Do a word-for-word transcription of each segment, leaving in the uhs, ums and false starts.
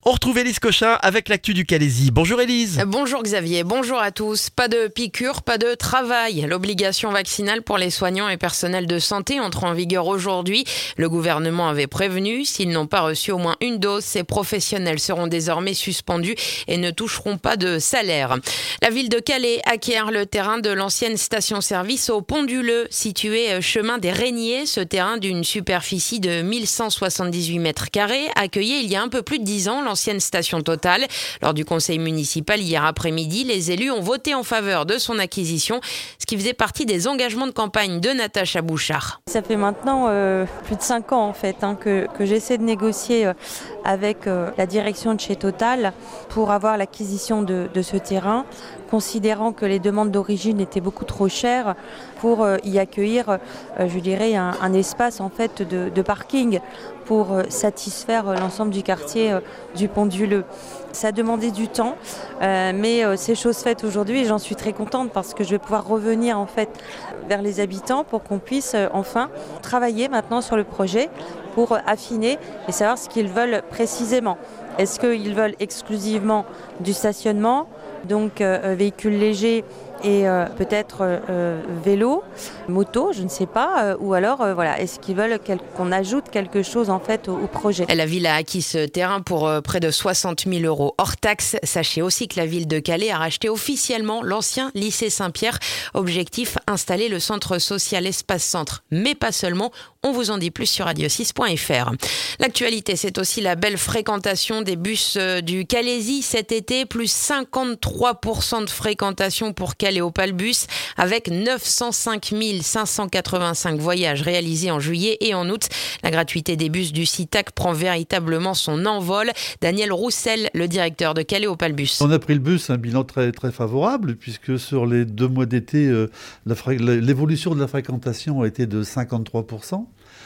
On retrouve Élise Cochin avec l'actu du Calaisis. Bonjour Élise. Bonjour Xavier, bonjour à tous. Pas de piqûre, pas de travail. L'obligation vaccinale pour les soignants et personnels de santé entre en vigueur aujourd'hui. Le gouvernement avait prévenu, s'ils n'ont pas reçu au moins une dose, ces professionnels seront désormais suspendus et ne toucheront pas de salaire. La ville de Calais acquiert le terrain de l'ancienne station-service au Pont du Leu, situé chemin des Régniers. Ce terrain d'une superficie de mille cent soixante-dix-huit mètres carrés accueillait il y a un peu plus de dix ans l'ancienne station Total. Lors du conseil municipal hier après-midi, les élus ont voté en faveur de son acquisition, ce qui faisait partie des engagements de campagne de Natacha Bouchard. Ça fait maintenant euh, plus de cinq ans en fait hein, que, que j'essaie de négocier euh, avec euh, la direction de chez Total pour avoir l'acquisition de, de ce terrain, considérant que les demandes d'origine étaient beaucoup trop chères pour euh, y accueillir, euh, je dirais, un, un espace en fait de, de parking pour euh, satisfaire euh, l'ensemble du quartier euh, du Pont du Leu. Ça a demandé du temps, euh, mais euh, c'est chose faite aujourd'hui et j'en suis très contente parce que je vais pouvoir revenir en fait vers les habitants pour qu'on puisse euh, enfin travailler maintenant sur le projet pour euh, affiner et savoir ce qu'ils veulent précisément. Est-ce qu'ils veulent exclusivement du stationnement, donc euh, véhicules légers et euh, peut-être euh, vélo, moto, je ne sais pas, euh, ou alors euh, voilà, est-ce qu'ils veulent quel- qu'on ajoute quelque chose en fait au, au projet. La ville a acquis ce terrain pour euh, près de soixante mille euros hors taxe. Sachez aussi que la ville de Calais a racheté officiellement l'ancien lycée Saint-Pierre. Objectif, installer le centre social Espace Centre, mais pas seulement. On vous en dit plus sur radio six point f r. L'actualité, c'est aussi la belle fréquentation des bus du Calaisis cet été, plus cinquante-trois pour cent de fréquentation pour Calais-Opalbus, avec neuf cent cinq mille cinq cent quatre-vingt-cinq voyages réalisés en juillet et en août. La gratuité des bus du CITAC prend véritablement son envol. Daniel Roussel, le directeur de Calais-Opalbus. On a pris le bus, un bilan très, très favorable, puisque sur les deux mois d'été, euh, la fré- l'évolution de la fréquentation a été de cinquante-trois pour cent.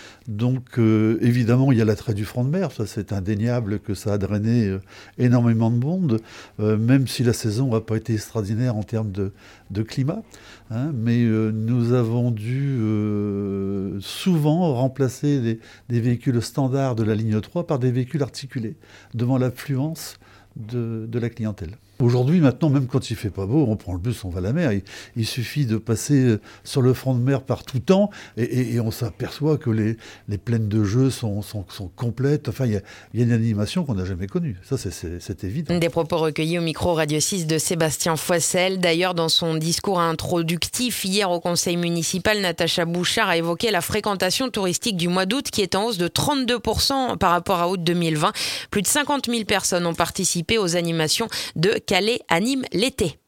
Donc euh, évidemment il y a l'attrait du front de mer, ça c'est indéniable que ça a drainé euh, énormément de monde, euh, même si la saison n'a pas été extraordinaire en termes de, de climat, hein, mais euh, nous avons dû euh, souvent remplacer des, des véhicules standards de la ligne trois par des véhicules articulés, devant l'affluence de, de la clientèle. Aujourd'hui, maintenant, même quand il fait pas beau, on prend le bus, on va à la mer. Il, il suffit de passer sur le front de mer par tout temps et, et, et on s'aperçoit que les, les plaines de jeu sont, sont, sont complètes. Enfin, il y a, il y a une animation qu'on n'a jamais connue. Ça, c'est, c'est, c'est évident. Des propos recueillis au micro Radio six de Sébastien Foissel. D'ailleurs, dans son discours introductif hier au conseil municipal, Natacha Bouchard a évoqué la fréquentation touristique du mois d'août qui est en hausse de trente-deux pour cent par rapport à août deux mille vingt. Plus de cinquante mille personnes ont participé aux animations de Calais anime l'été.